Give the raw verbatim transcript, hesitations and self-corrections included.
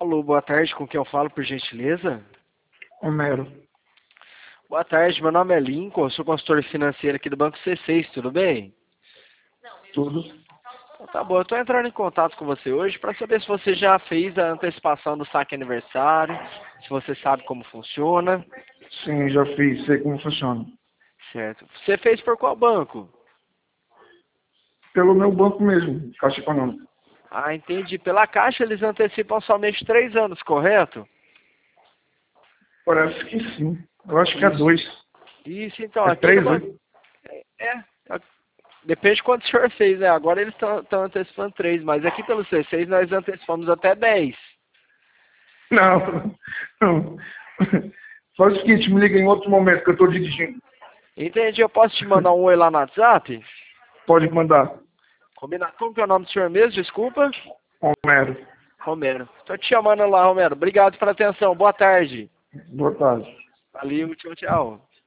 Alô, boa tarde, com quem eu falo, por gentileza? Homero. Boa tarde, meu nome é Lincoln, eu sou consultor financeiro aqui do Banco C seis, tudo bem? Tudo. Então, tá bom, eu estou entrando em contato com você hoje para saber se você já fez a antecipação do saque aniversário, se você sabe como funciona. Sim, já fiz, sei como funciona. Certo. Você fez por qual banco? Pelo meu banco mesmo, Caixa Econômica. Ah, entendi. Pela Caixa eles antecipam somente três anos, correto? Parece que sim. Eu acho que é Isso. dois. Isso, então, É aqui no três, né? banco... É, é. Depende de quanto o senhor fez, né? Agora eles estão antecipando três, mas aqui pelo C seis nós antecipamos até dez. Não, não. Faz o seguinte, me liga em outro momento que eu estou dirigindo. Entendi, eu posso te mandar um oi lá no WhatsApp? Pode mandar. Combinado. Como que é o nome do senhor mesmo? Desculpa. Homero. Romero. Tô te chamando lá, Romero. Obrigado pela atenção. Boa tarde. Boa tarde. Valeu, tchau, tchau.